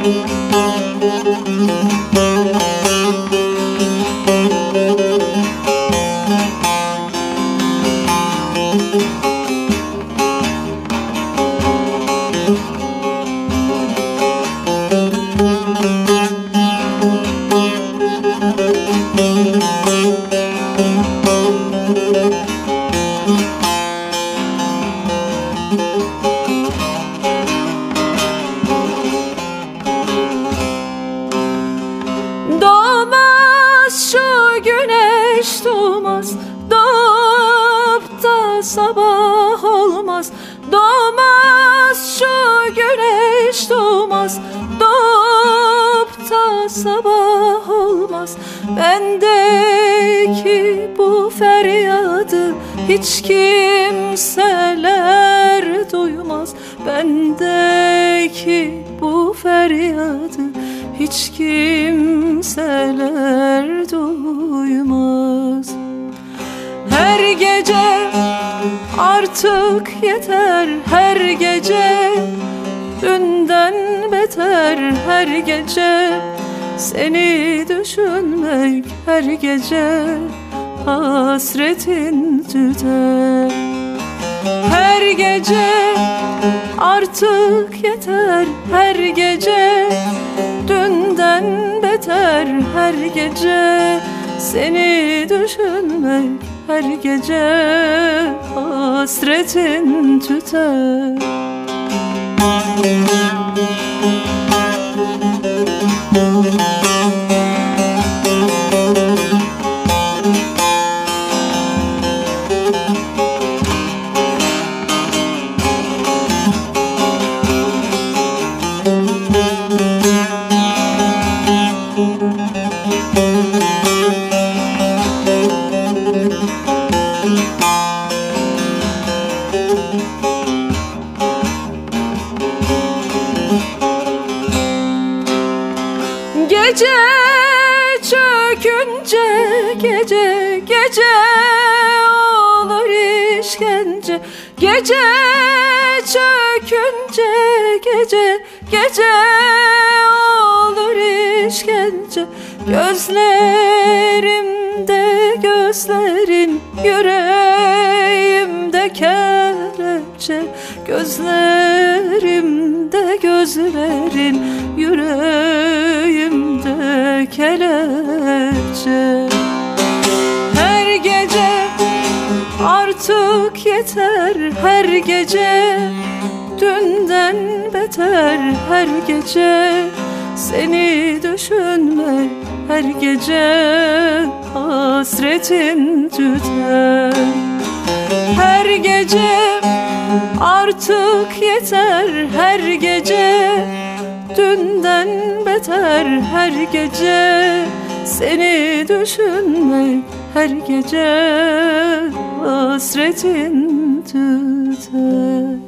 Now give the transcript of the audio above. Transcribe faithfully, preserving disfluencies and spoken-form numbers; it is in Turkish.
Doğmaz şu güneş, doğmaz, doğup da sabah olmaz. Doğmaz şu güneş, doğmaz, doğup da sabah olmaz. Bendeki bu feryadı hiç kimseler duymaz. Bendeki bu feryadı hiç kimseler duymaz. Her gece artık yeter, her gece dünden beter. Her gece seni düşünmek, her gece hasretin tüter. Her gece artık yeter, her gece dünden beter. Her gece seni düşünmek, her gece hasretin tüter. Gece çökünce, gece gece olur işkence. Gece çökünce, gece gece olur işkence. Gözlerimde gözlerin, yüreğimde kelepçe. Gözlerimde gözlerin, yüreğimde kelepçe. Her gece artık yeter, her gece dünden beter. Her gece seni düşünmek, her gece hasretin tüter. Her gece artık yeter, her gece dünden beter. Her gece seni düşünmek, her gece hasretin tüter.